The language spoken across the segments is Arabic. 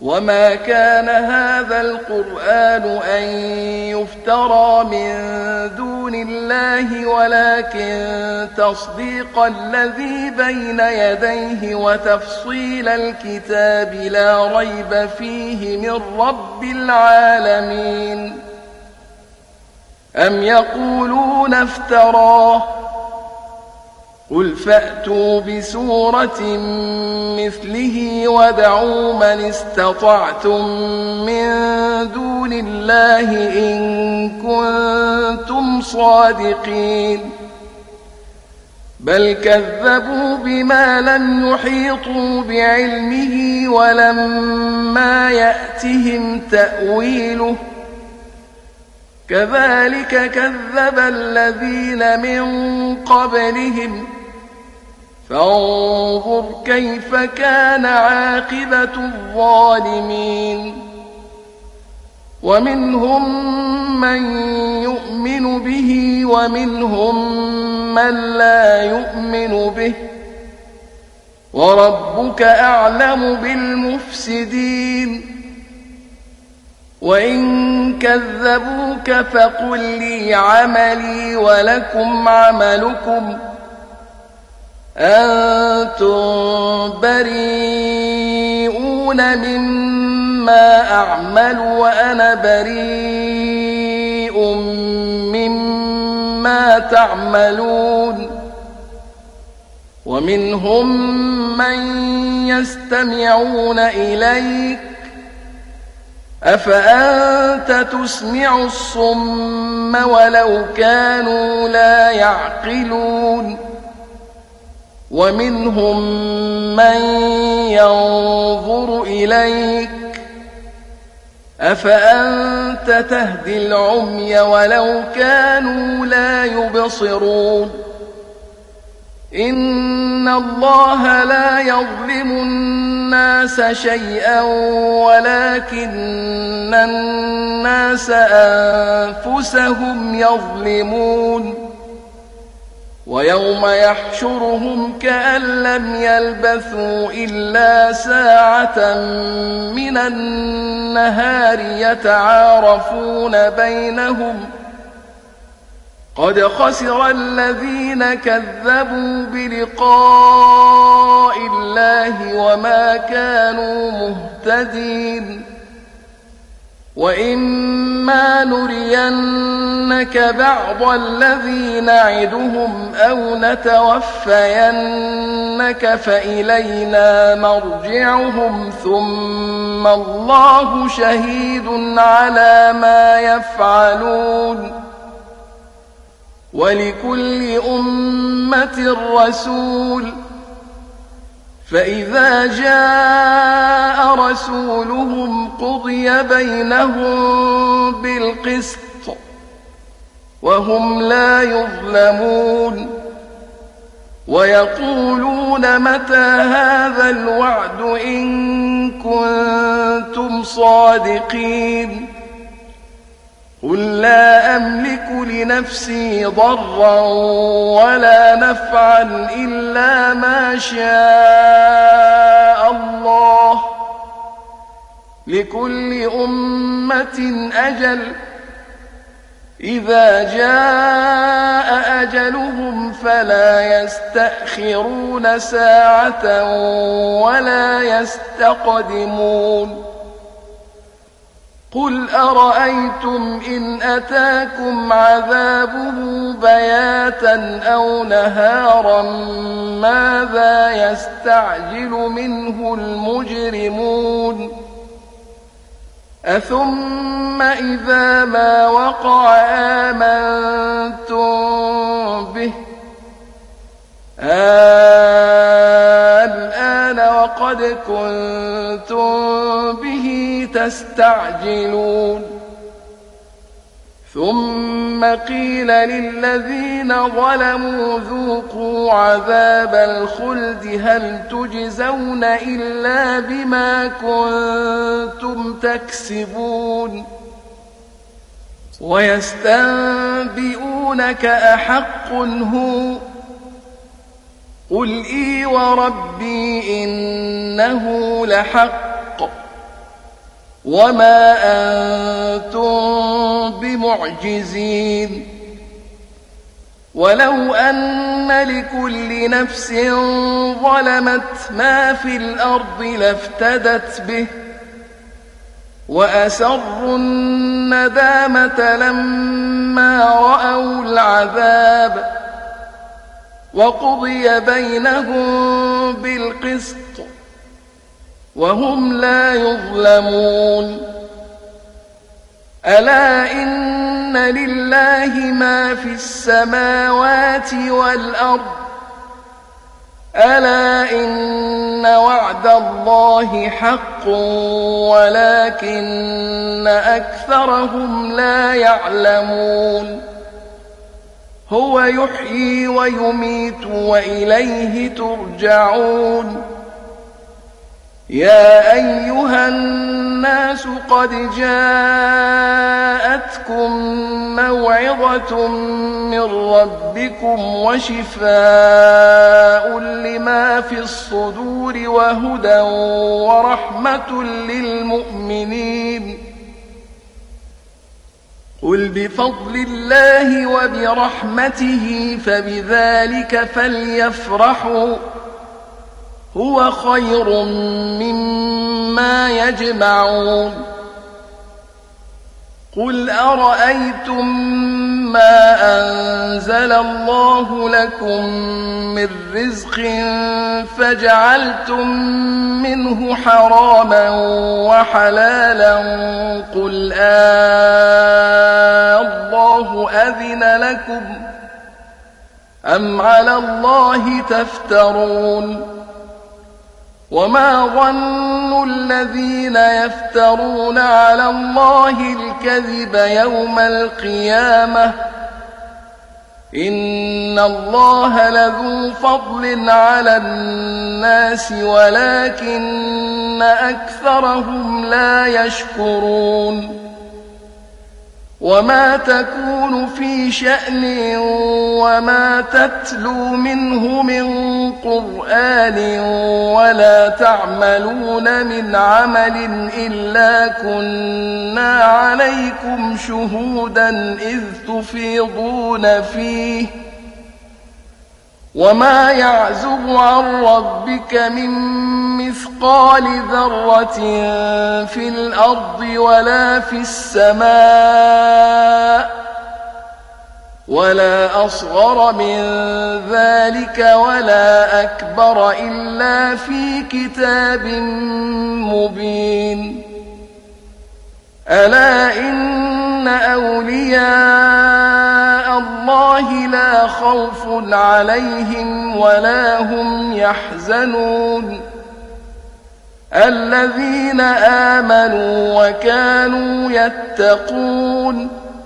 وما كان هذا القرآن أن يفترى من دون الله ولكن تصديق الذي بين يديه وتفصيل الكتاب لا ريب فيه من رب العالمين. أم يقولون افتراه قل فأتوا بسورة مثله وادعوا من استطعتم من دون الله إن كنتم صادقين. بل كذبوا بما لم يحيطوا بعلمه ولما يأتهم تأويله كذلك كذب الذين من قبلهم فانظر كيف كان عاقبة الظالمين. ومنهم من يؤمن به ومنهم من لا يؤمن به وربك أعلم بالمفسدين. وإن كذبوك فقل لي عملي ولكم عملكم أنتم بريئون مما أعمل وأنا بريء مما تعملون. ومنهم من يستمعون إليك أفأنت تسمع الصم ولو كانوا لا يعقلون. ومنهم من ينظر إليك أفأنت تهدي العمي ولو كانوا لا يبصرون. إن الله لا يظلم الناس شيئا ولكن الناس أنفسهم يظلمون. ويوم يحشرهم كأن لم يلبثوا إلا ساعة من النهار يتعارفون بينهم قد خسر الذين كذبوا بلقاء الله وما كانوا مهتدين. وإما نرينك بعض الذي نعدهم أو نتوفينك فإلينا مرجعهم ثم الله شهيد على ما يفعلون. ولكل أمة رسول فإذا جاء رسولهم قضي بينهم بالقسط وهم لا يظلمون. ويقولون متى هذا الوعد إن كنتم صادقين. قل لا أملك لنفسي ضرا ولا نفعا إلا ما شاء الله لكل أمة أجل إذا جاء أجلهم فلا يستأخرون ساعة ولا يستقدمون. قل أرأيتم إن أتاكم عذابه بياتا أو نهارا ماذا يستعجل منه المجرمون. أثم إذا ما وقع آمنتم به الآن وقد كنتم به تستعجلون. ثم قيل للذين ظلموا ذوقوا عذاب الخلد هل تجزون إلا بما كنتم تكسبون. ويستنبئونك أحق هو قل إي وربي إنه لحق وما أنتم بمعجزين. ولو أن لكل نفس ظلمت ما في الأرض لافتدت به وأسروا الندامة لما رأوا العذاب وقضي بينهم بالقسط وهم لا يظلمون. ألا إن لله ما في السماوات والأرض ألا إن وعد الله حق ولكن أكثرهم لا يعلمون. هو يحيي ويميت وإليه ترجعون. يا أيها الناس قد جاءتكم موعظة من ربكم وشفاء لما في الصدور وهدى ورحمة للمؤمنين. قل بفضل الله وبرحمته فبذلك فليفرحوا هو خير مما يجمعون. قل أرأيتم ما أنزل الله لكم من رزق فجعلتم منه حراما وحلالا قل الله أذن لكم أم على الله تفترون. وما ظن الذين يفترون على الله الكذب يوم القيامة إن الله لذو فضل على الناس ولكن أكثرهم لا يشكرون. وما تكون في شأن وما تتلو منه من قرآن ولا تعملون من عمل إلا كنا عليكم شهودا إذ تفيضون فيه وما يعزب عن ربك من مثقال ذرة في الأرض ولا في السماء ولا أصغر من ذلك ولا أكبر إلا في كتاب مبين. ألا إن أولياء الله لا خوف عليهم ولا هم يحزنون الذين آمنوا وكانوا يتقون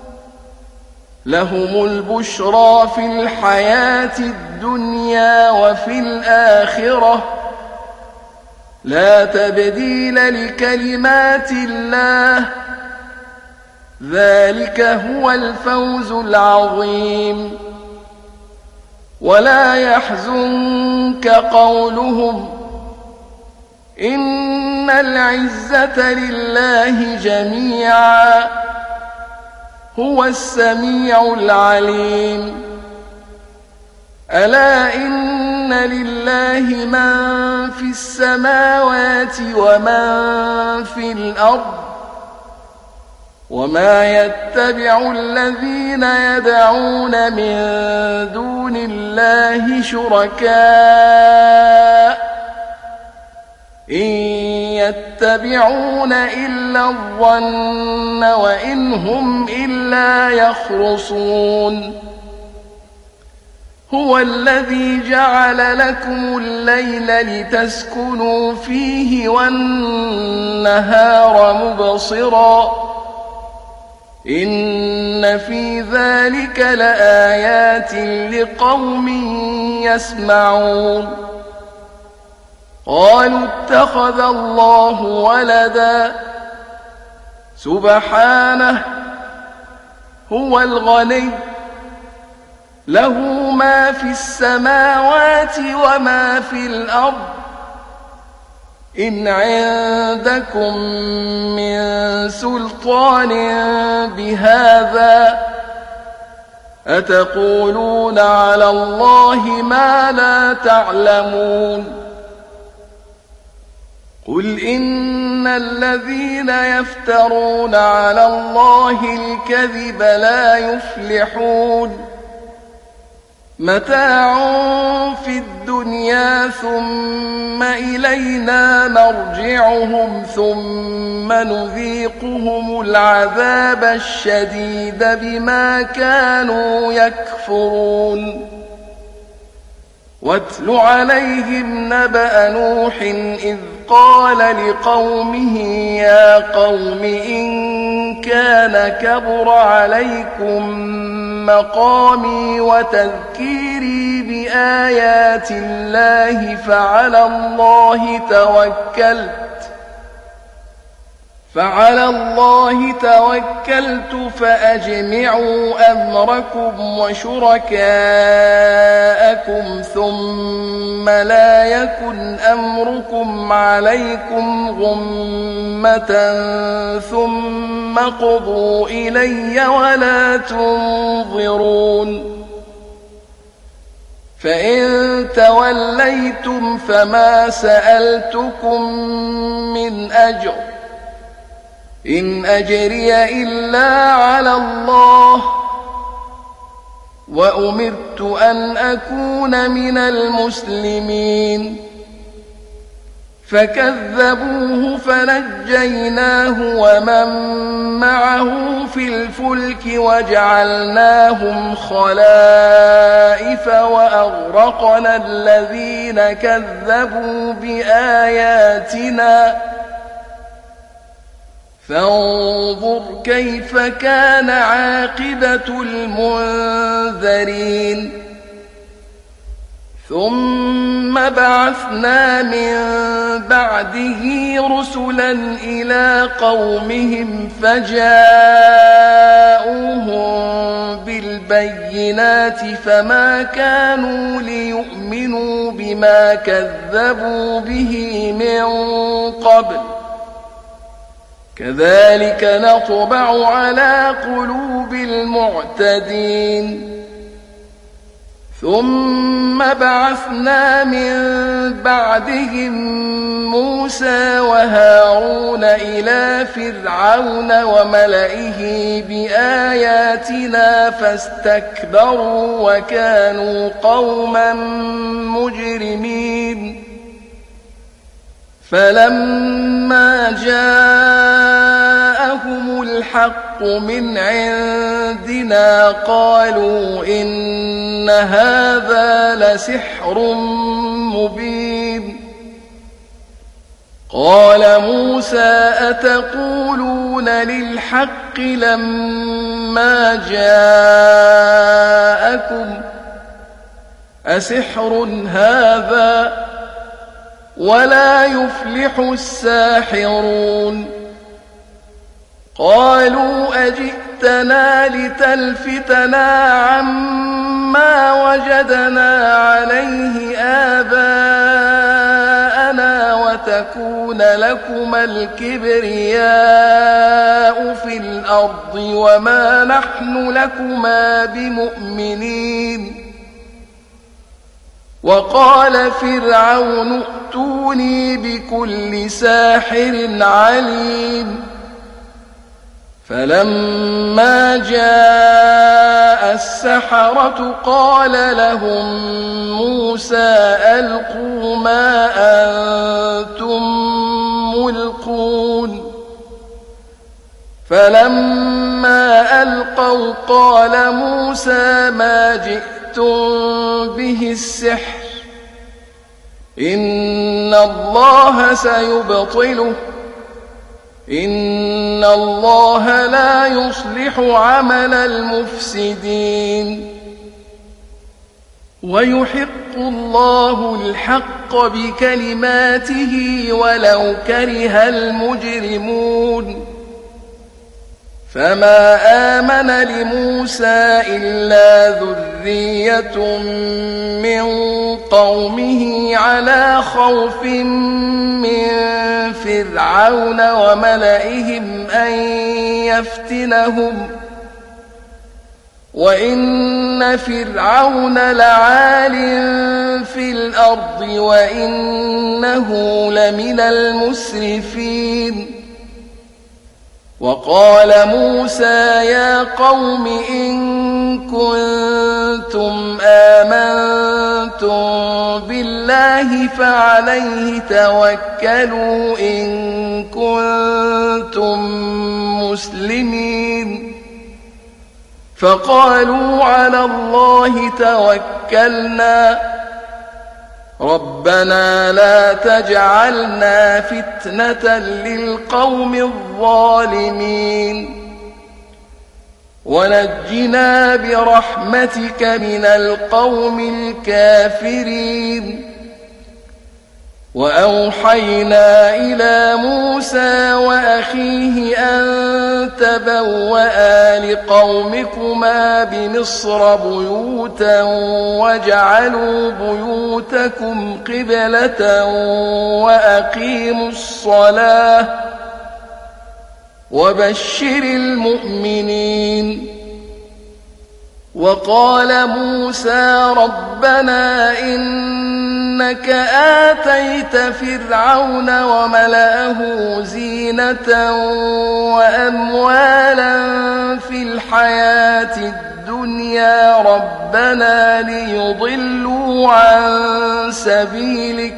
لهم البشرى في الحياة الدنيا وفي الآخرة لا تبديل لكلمات الله ذلك هو الفوز العظيم. ولا يحزنك قولهم إن العزة لله جميعا هو السميع العليم. ألا إن لله من في السماوات ومن في الأرض وما يتبع الذين يدعون من دون الله شركاء إن يتبعون إلا الظن وإن هم إلا يخرصون. هو الذي جعل لكم الليل لتسكنوا فيه والنهار مبصرا إن في ذلك لآيات لقوم يسمعون. قالوا اتخذ الله ولدا سبحانه هو الغني له ما في السماوات وما في الأرض إن عندكم من سلطان بهذا أتقولون على الله ما لا تعلمون قل إن الذين يفترون على الله الكذب لا يفلحون متاع في الدنيا ثم إلينا مرجعهم ثم نذيقهم العذاب الشديد بما كانوا يكفرون واتل عليهم نبأ نوح إذ قال لقومه يا قوم إن كان كبر عليكم مقامي وتذكيري بآيات الله فعلى الله توكلت فأجمعوا أمركم وشركاءكم ثم لا يكن أمركم عليكم غمة ثم قضوا إلي ولا تنظرون فإن توليتم فما سألتكم من أجر إن أجري إلا على الله وأمرت أن أكون من المسلمين فكذبوه فنجيناه ومن معه في الفلك وجعلناهم خلائف وأغرقنا الذين كذبوا بآياتنا فانظر كيف كان عاقبة المنذرين ثم بعثنا من بعده رسلا إلى قومهم فجاءوهم بالبينات فما كانوا ليؤمنوا بما كذبوا به من قبل كذلك نطبع على قلوب المعتدين ثم بعثنا من بعدهم موسى وهارون إلى فرعون وملئه بآياتنا فاستكبروا وكانوا قوما مجرمين فلما جاءهم الحق من عندنا قالوا إن هذا لسحر مبين قال موسى أتقولون للحق لما جاءكم أسحر هذا ولا يفلح الساحرون قالوا أجئتنا لتلفتنا عما وجدنا عليه آباءنا وتكون لكما الكبرياء في الأرض وما نحن لكما بمؤمنين وقال فرعون ائتوني بكل ساحر عليم فلما جاء السحرة قال لهم موسى ألقوا ما أنتم ملقون فلما ألقوا قال موسى ما جئتم به السحر إن الله سيبطله إن الله لا يصلح عمل المفسدين ويحق الله الحق بكلماته ولو كره المجرمون فما آمن لموسى إلا ذرية من قومه على خوف من فرعون وملئهم أن يفتنهم وإن فرعون لعال في الأرض وإنه لمن المسرفين وقال موسى يا قوم إن كنتم آمنتم بالله فعليه توكلوا إن كنتم مسلمين فقالوا على الله توكلنا ربنا لا تجعلنا فتنة للقوم الظالمين ونجنا برحمتك من القوم الكافرين وأوحينا إلى موسى وأخيه أن تبوأ لقومكما بمصر بيوتا واجعلوا بيوتكم قبلة وأقيموا الصلاة وبشر المؤمنين وقال موسى ربنا إنك آتيت فرعون وملأه زينة وأموالا في الحياة الدنيا ربنا ليضلوا عن سبيلك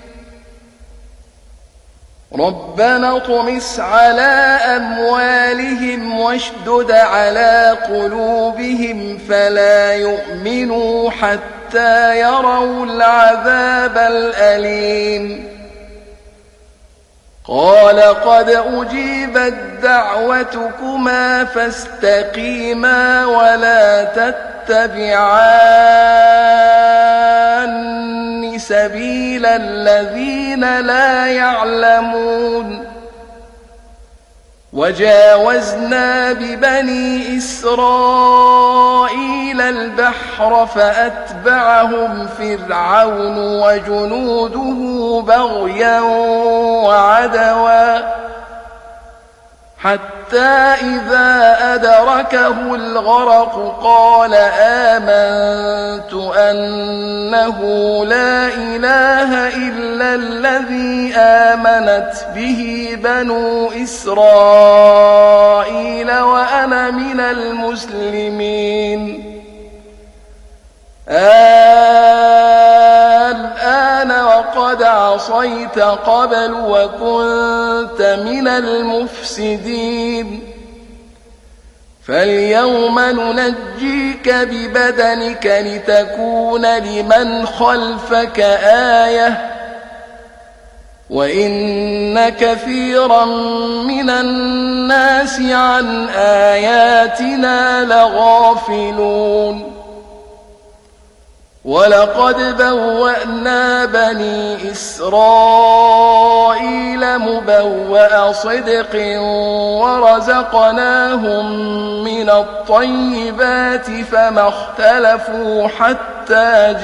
ربنا اطمس على أموالهم واشدد على قلوبهم فلا يؤمنوا حتى يروا العذاب الأليم قال قد أجيبت دعوتكما فاستقيما ولا تتبعان سبيل الذين لا يعلمون وجاوزنا ببني إسرائيل البحر فأتبعهم فرعون وجنوده بغيا وعدوا حتى إذا أدركه الغرق قال آمنت أنه لا إله إلا الذي آمنت به بنو إسرائيل وأنا من المسلمين الآن وقد عصيت قبل وكنت من المفسدين فاليوم ننجيك ببدنك لتكون لمن خلفك آية وإن كثيرا من الناس عن آياتنا لغافلون ولقد بوأنا بني إسرائيل مبوأ صدق ورزقناهم من الطيبات فما اختلفوا حتى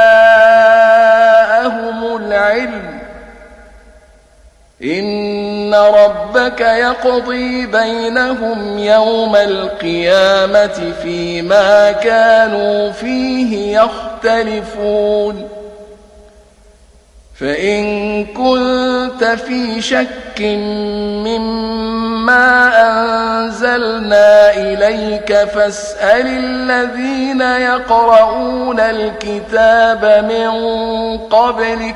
جاءهم العلم إن ربك يقضي بينهم يوم القيامة فيما كانوا فيه يختلفون فإن كنت في شك مما أنزلنا إليك فاسأل الذين يقرؤون الكتاب من قبلك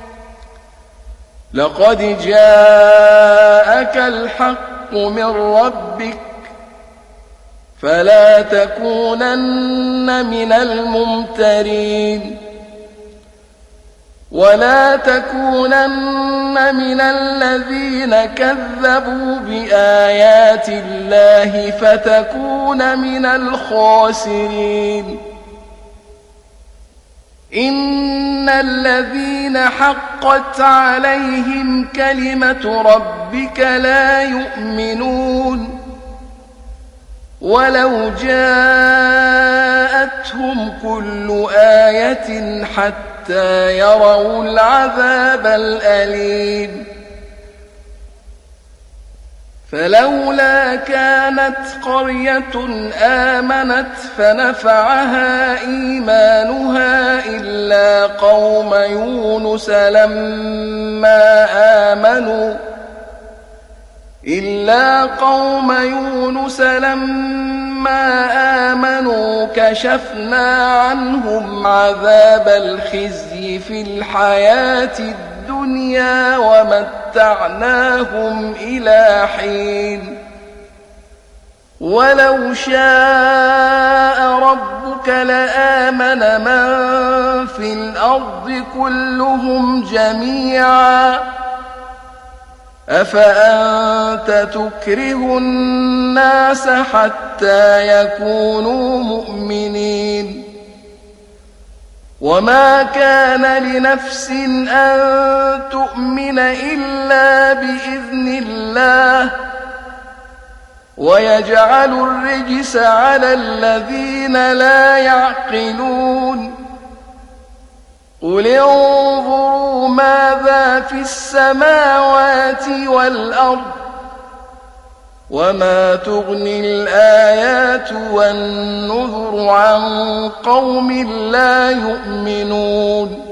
لقد جاءك الحق من ربك فلا تكونن من الممترين ولا تكونن من الذين كذبوا بآيات الله فتكون من الخاسرين إن الذين حقت عليهم كلمة ربك لا يؤمنون ولو جاءتهم كل آية حتى يروا العذاب الأليم فلولا كانت قرية آمنت فنفعها إيمانها إلا قوم يونس لما آمنوا كشفنا عنهم عذاب الخزي في الحياة الدنيا ومتعناهم إلى حين ولو شاء ربك لآمن من في الأرض كلهم جميعا أفأنت تكره الناس حتى يكونوا مؤمنين وما كان لنفس أن تؤمن إلا بإذن الله ويجعل الرجس على الذين لا يعقلون قل انظروا ماذا في السماوات والأرض وما تغني الآيات والنذر عن قوم لا يؤمنون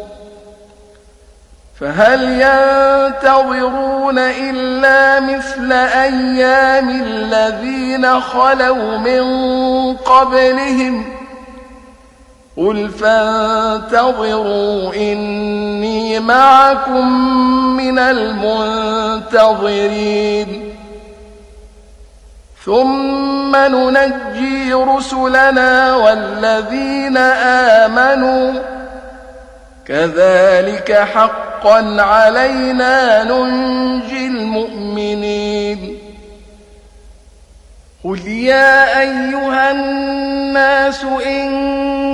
فهل ينتظرون إلا مثل أيام الذين خلوا من قبلهم قل فانتظروا إني معكم من المنتظرين ثم ننجي رسلنا والذين آمنوا كذلك حقا علينا ننجي المؤمنين قل يا أيها الناس إن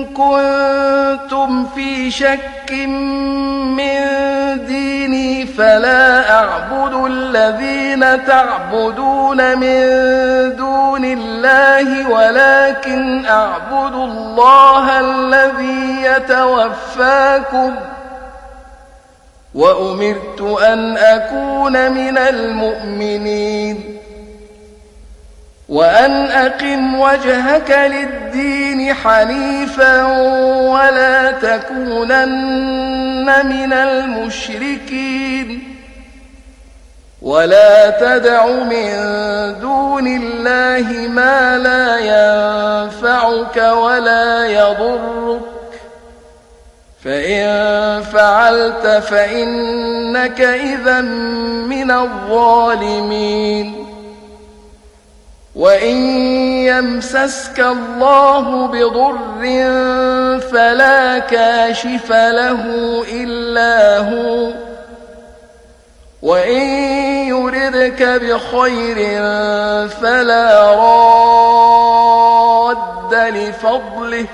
كنتم في شك من ديني فلا أعبد الذين تعبدون من دون الله ولكن أعبد الله الذي يتوفاكم وأمرت أن أكون من المؤمنين وأن أقم وجهك للدين حنيفا ولا تكونن من المشركين ولا تدع من دون الله ما لا ينفعك ولا يضرك فإن فعلت فإنك إذا من الظالمين وإن يمسسك الله بضر فلا كاشف له إلا هو وإن يردك بخير فلا راد لفضله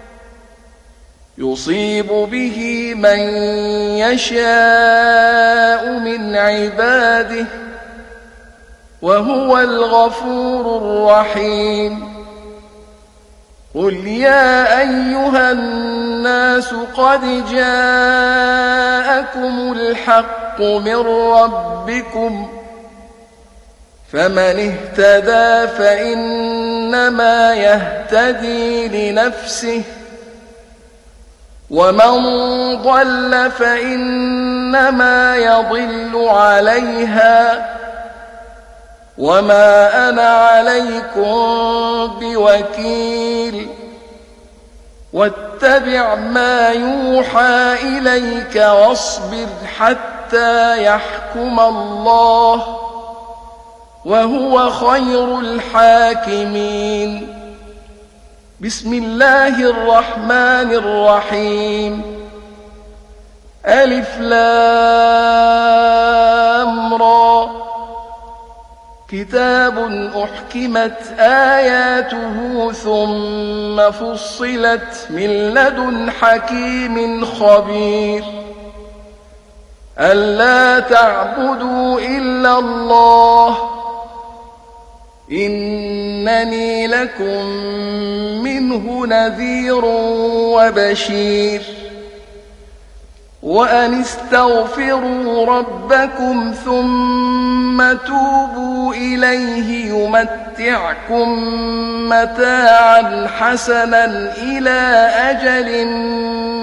يصيب به من يشاء من عباده وهو الغفور الرحيم قل يا أيها الناس قد جاءكم الحق من ربكم فمن اهتدى فإنما يهتدي لنفسه ومن ضل فإنما يضل عليها وما أنا عليكم بوكيل واتبع ما يوحى إليك واصبر حتى يحكم الله وهو خير الحاكمين بسم الله الرحمن الرحيم ألف لام را كتاب أحكمت آياته ثم فصلت من لدن حكيم خبير ألا تعبدوا إلا الله إنني لكم منه نذير وبشير وأن استغفروا ربكم ثم توبوا إليه يمتعكم متاعا حسنا إلى أجل